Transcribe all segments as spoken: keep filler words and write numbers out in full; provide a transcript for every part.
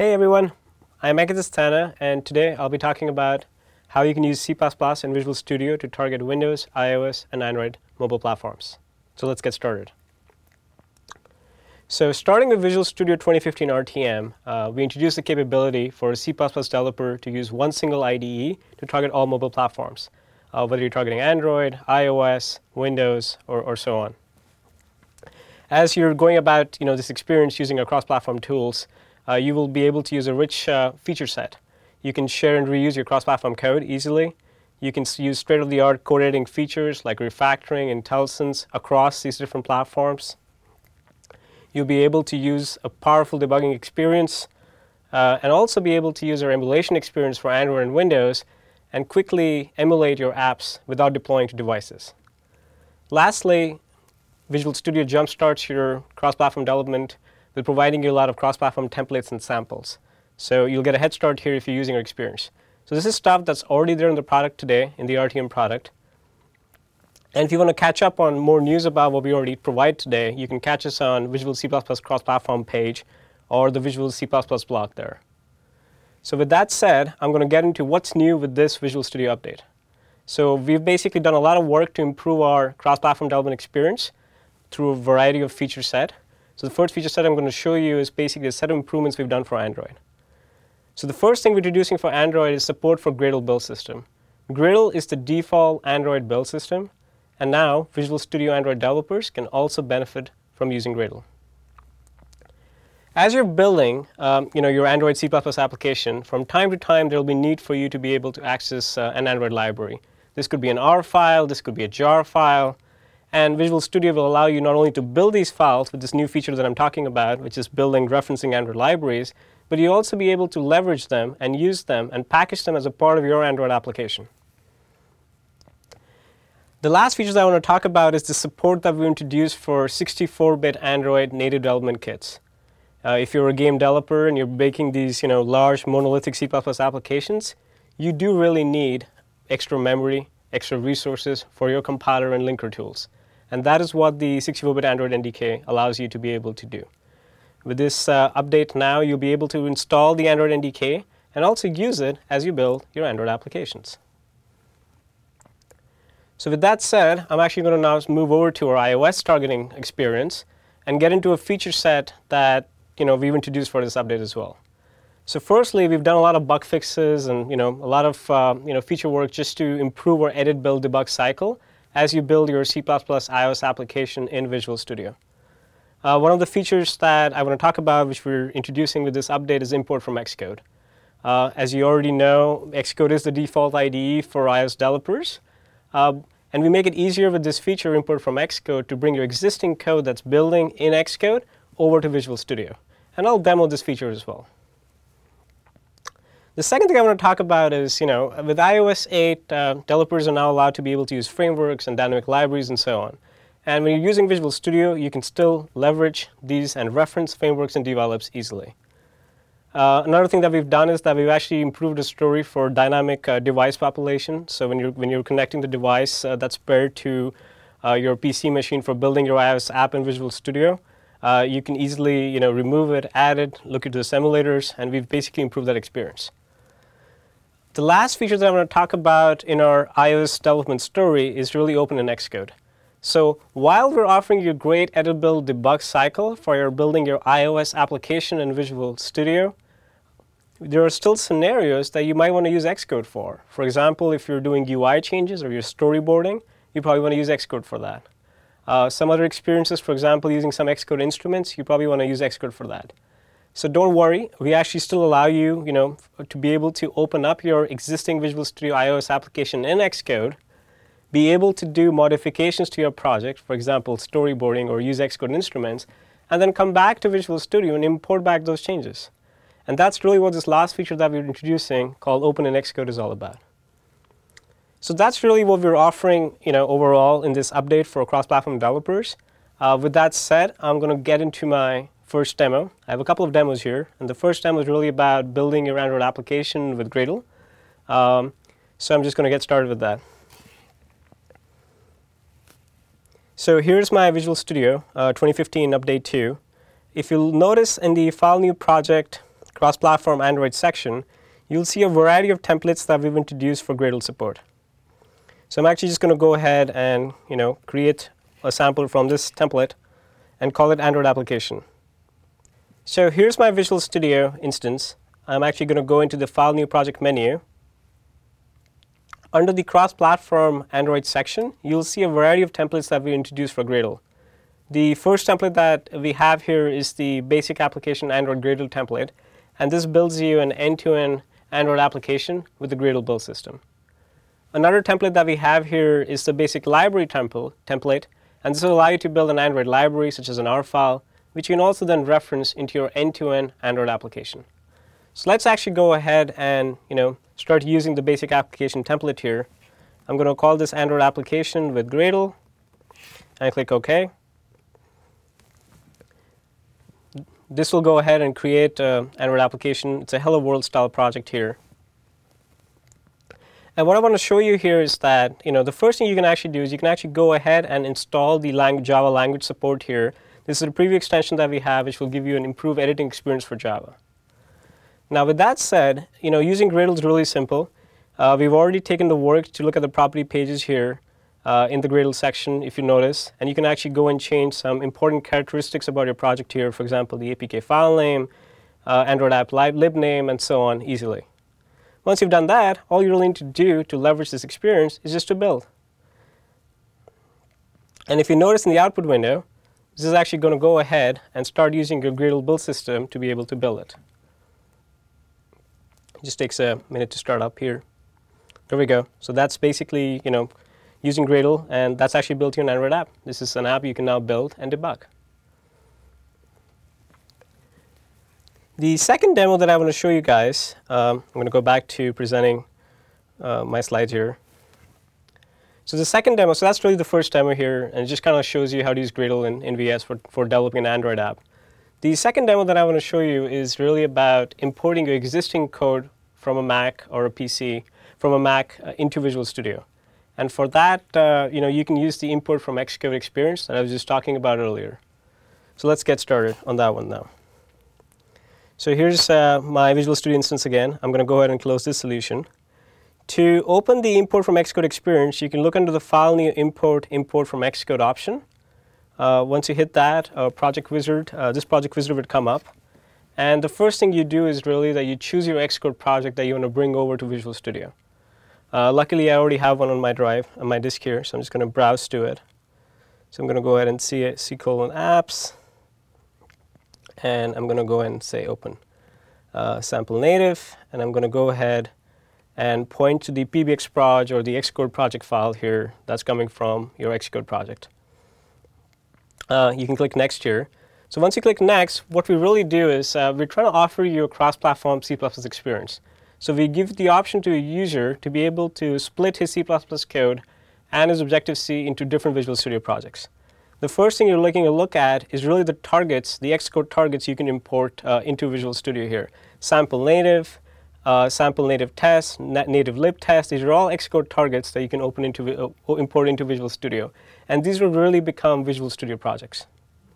Hey everyone, I'm Ekit Asthana, and today I'll be talking about how you can use C plus plus and Visual Studio to target Windows, iOS, and Android mobile platforms. So let's get started. So starting with Visual Studio twenty fifteen R T M, uh, we introduced the capability for a C plus plus developer to use one single I D E to target all mobile platforms, uh, whether you're targeting Android, iOS, Windows, or, or so on. As you're going about you know, this experience using our cross-platform tools, Uh, you will be able to use a rich uh, feature set. You can share and reuse your cross-platform code easily. You can use state-of-the-art code editing features like refactoring, IntelliSense across these different platforms. You'll be able to use a powerful debugging experience uh, and also be able to use our emulation experience for Android and Windows and quickly emulate your apps without deploying to devices. Lastly, Visual Studio jumpstarts your cross-platform development with providing you a lot of cross-platform templates and samples. So you'll get a head start here if you're using our experience. So this is stuff that's already there in the product today, in the R T M product. And if you want to catch up on more news about what we already provide today, you can catch us on Visual C plus plus cross-platform page or the Visual C plus plus blog there. So with that said, I'm going to get into what's new with this Visual Studio update. So we've basically done a lot of work to improve our cross-platform development experience through a variety of feature set. So the first feature set I'm going to show you is basically a set of improvements we've done for Android. So the first thing we're introducing for Android is support for Gradle build system. Gradle is the default Android build system, and now Visual Studio Android developers can also benefit from using Gradle. As you're building um, you know, your Android C plus plus application, from time to time there will be need for you to be able to access uh, an Android library. This could be an R file, this could be a jar file. And Visual Studio will allow you not only to build these files with this new feature that I'm talking about, which is building referencing Android libraries, but you'll also be able to leverage them and use them and package them as a part of your Android application. The last feature that I want to talk about is the support that we introduced for sixty-four bit Android native development kits. Uh, if you're a game developer and you're making these you know, large monolithic C plus plus applications, you do really need extra memory, extra resources for your compiler and linker tools. And that is what the sixty-four bit Android N D K allows you to be able to do. With this uh, update now, you'll be able to install the Android N D K and also use it as you build your Android applications. So with that said, I'm actually going to now move over to our iOS targeting experience and get into a feature set that you know, we've introduced for this update as well. So firstly, we've done a lot of bug fixes and you know, a lot of uh, you know, feature work just to improve our edit, build, debug cycle as you build your C plus plus iOS application in Visual Studio. Uh, one of the features that I want to talk about, which we're introducing with this update, is import from Xcode. Uh, as you already know, Xcode is the default I D E for iOS developers. Uh, and we make it easier with this feature, import from Xcode, to bring your existing code that's building in Xcode over to Visual Studio. And I'll demo this feature as well. The second thing I want to talk about is, you know, with iOS eight, uh, developers are now allowed to be able to use frameworks and dynamic libraries and so on. And when you're using Visual Studio, you can still leverage these and reference frameworks and develops easily. Uh, another thing that we've done is that we've actually improved the story for dynamic uh, device population. So when you're, when you're connecting the device uh, that's paired to uh, your P C machine for building your iOS app in Visual Studio, uh, you can easily you know, remove it, add it, look at the simulators, and we've basically improved that experience. The last feature that I want to talk about in our iOS development story is really open in Xcode. So while we're offering you a great edit, build, debug cycle for your building your iOS application in Visual Studio, there are still scenarios that you might want to use Xcode for. For example, if you're doing U I changes or you're storyboarding, you probably want to use Xcode for that. Uh, some other experiences, for example, using some Xcode instruments, you probably want to use Xcode for that. So don't worry, we actually still allow you, you know, to be able to open up your existing Visual Studio iOS application in Xcode, be able to do modifications to your project, for example, storyboarding or use Xcode instruments, and then come back to Visual Studio and import back those changes. And that's really what this last feature that we're introducing called Open in Xcode is all about. So that's really what we're offering you know, overall in this update for cross-platform developers. Uh, with that said, I'm going to get into my first demo. I have a couple of demos here, and the first demo is really about building your Android application with Gradle. Um, so I'm just going to get started with that. So here's my Visual Studio uh, twenty fifteen Update two. If you'll notice in the File New Project cross-platform Android section, you'll see a variety of templates that we've introduced for Gradle support. So I'm actually just going to go ahead and you know create a sample from this template and call it Android application. So here's my Visual Studio instance. I'm actually going to go into the File New Project menu. Under the cross-platform Android section, you'll see a variety of templates that we introduced for Gradle. The first template that we have here is the basic application Android Gradle template, and this builds you an end-to-end Android application with the Gradle build system. Another template that we have here is the basic library temple, template, and this will allow you to build an Android library such as an R file, which you can also then reference into your end-to-end Android application. So let's actually go ahead and you know start using the basic application template here. I'm going to call this Android application with Gradle, and I click OK. This will go ahead and create an Android application. It's a Hello World style project here. And what I want to show you here is that you know the first thing you can actually do is you can actually go ahead and install the language, Java language support here. This is a preview extension that we have, which will give you an improved editing experience for Java. Now, with that said, you know using Gradle is really simple. Uh, we've already taken the work to look at the property pages here uh, in the Gradle section, if you notice, and you can actually go and change some important characteristics about your project here. For example, the A P K file name, uh, Android app lib name, and so on easily. Once you've done that, all you really need to do to leverage this experience is just to build. And if you notice in the output window, this is actually going to go ahead and start using your Gradle build system to be able to build it. It just takes a minute to start up here. There we go. So that's basically you know using Gradle, and that's actually built you an Android app. This is an app you can now build and debug. The second demo that I want to show you guys, um, I'm going to go back to presenting uh, my slides here. So the second demo, so that's really the first demo here, and it just kind of shows you how to use Gradle in, in V S for, for developing an Android app. The second demo that I want to show you is really about importing your existing code from a Mac or a P C, from a Mac uh, into Visual Studio. And for that, uh, you know, you can use the import from Xcode experience that I was just talking about earlier. So let's get started on that one now. So here's uh, my Visual Studio instance again. I'm going to go ahead and close this solution. To open the import from Xcode experience, you can look under the File New Import, Import from Xcode option. Uh, once you hit that, uh, Project Wizard, uh, this Project Wizard would come up. And the first thing you do is really that you choose your Xcode project that you want to bring over to Visual Studio. Uh, luckily, I already have one on my drive, on my disk here, so I'm just going to browse to it. So I'm going to go ahead and see it, C colon apps. And I'm going to go ahead and say open uh, sample native, and I'm going to go ahead and point to the P B X proj or the Xcode project file here that's coming from your Xcode project. Uh, you can click next here. So once you click next, what we really do is uh, we're trying to offer you a cross-platform C plus plus experience. So we give the option to a user to be able to split his C plus plus code and his Objective-C into different Visual Studio projects. The first thing you're looking to look at is really the targets, the Xcode targets you can import uh, into Visual Studio here. Sample native, uh, sample native test, native lib test. These are all Xcode targets that you can open into, uh, import into Visual Studio. And these will really become Visual Studio projects.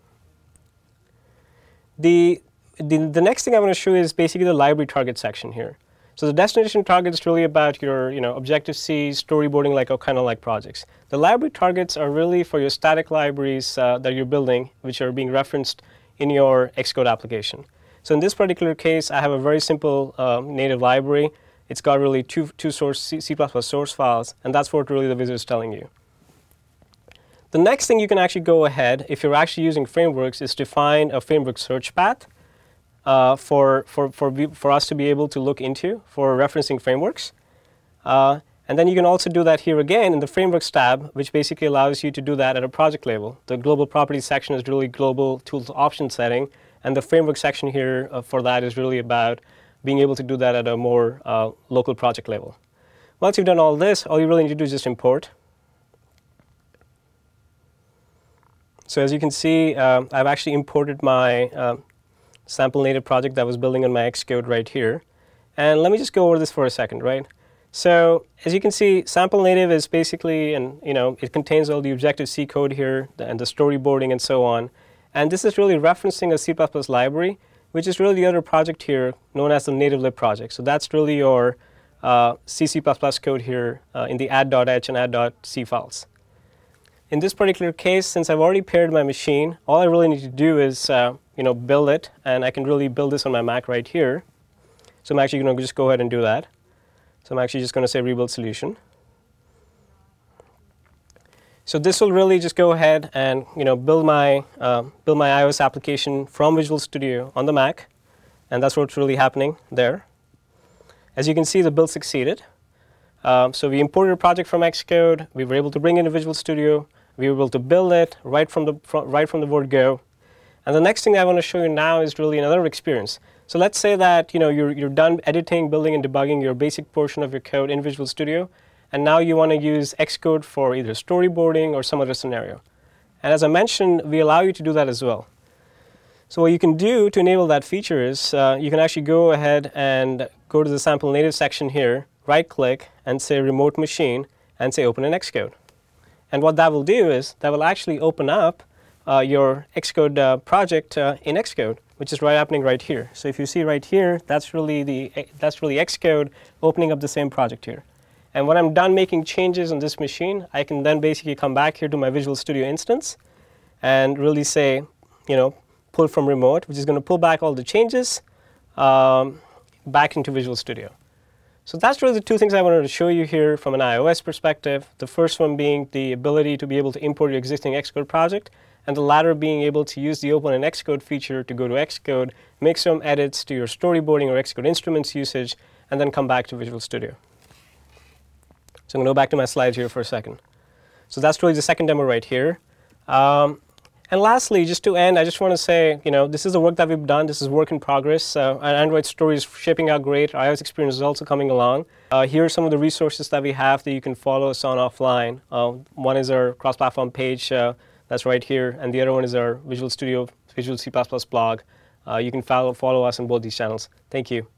The, the, the next thing I want to show you is basically the library target section here. So the destination target is really about your you know, Objective-C, storyboarding, like kind of like projects. The library targets are really for your static libraries uh, that you're building, which are being referenced in your Xcode application. So in this particular case, I have a very simple uh, native library. It's got really two, two source C, C plus plus source files, and that's what really the wizard is telling you. The next thing you can actually go ahead, if you're actually using frameworks, is define a framework search path. Uh, for, for, for, for us to be able to look into for referencing frameworks. Uh, and then you can also do that here again in the Frameworks tab, which basically allows you to do that at a project level. The Global Properties section is really global tools option setting, and the Framework section here uh, for that is really about being able to do that at a more uh, local project level. Once you've done all this, all you really need to do is just import. So as you can see, uh, I've actually imported my uh, sample native project that was building on my Xcode right here. And let me just go over this for a second, right? So as you can see, sample native is basically, and you know, it contains all the Objective-C code here and the storyboarding and so on. And this is really referencing a C plus plus library which is really the other project here known as the native-lib project. So that's really your uh, C C plus plus code here uh, in the add.h and add.c files. In this particular case, since I've already paired my machine, all I really need to do is uh, you know, build it, and I can really build this on my Mac right here. So I'm actually going to just go ahead and do that. So I'm actually just going to say rebuild solution. So this will really just go ahead and you know build my uh, build my iOS application from Visual Studio on the Mac, and that's what's really happening there. As you can see, the build succeeded. Um, so we imported a project from Xcode. We were able to bring in a Visual Studio. We were able to build it right from the from, right from the word go. And the next thing I want to show you now is really another experience. So let's say that you know you're you're done editing, building, and debugging your basic portion of your code in Visual Studio, and now you want to use Xcode for either storyboarding or some other scenario. And as I mentioned, we allow you to do that as well. So what you can do to enable that feature is uh, you can actually go ahead and go to the sample native section here, right-click, and say remote machine, and say open in Xcode. And what that will do is that will actually open up uh, your Xcode uh, project uh, in Xcode, which is right happening right here. So if you see right here, that's really the that's really Xcode opening up the same project here. And when I'm done making changes on this machine, I can then basically come back here to my Visual Studio instance and really say, you know, pull from remote, which is going to pull back all the changes um, back into Visual Studio. So that's really the two things I wanted to show you here from an iOS perspective. The first one being the ability to be able to import your existing Xcode project, and the latter being able to use the Open in Xcode feature to go to Xcode, make some edits to your storyboarding or Xcode instruments usage, and then come back to Visual Studio. So I'm going to go back to my slides here for a second. So that's really the second demo right here. Um, And lastly, just to end, I just want to say, you know, this is the work that we've done. This is work in progress. Uh, our Android Story is shaping out great. Our iOS experience is also coming along. Uh, here are some of the resources that we have that you can follow us on offline. Uh, one is our cross-platform page. Uh, that's right here. And the other one is our Visual Studio, Visual C plus plus blog. Uh, you can follow, follow us on both these channels. Thank you.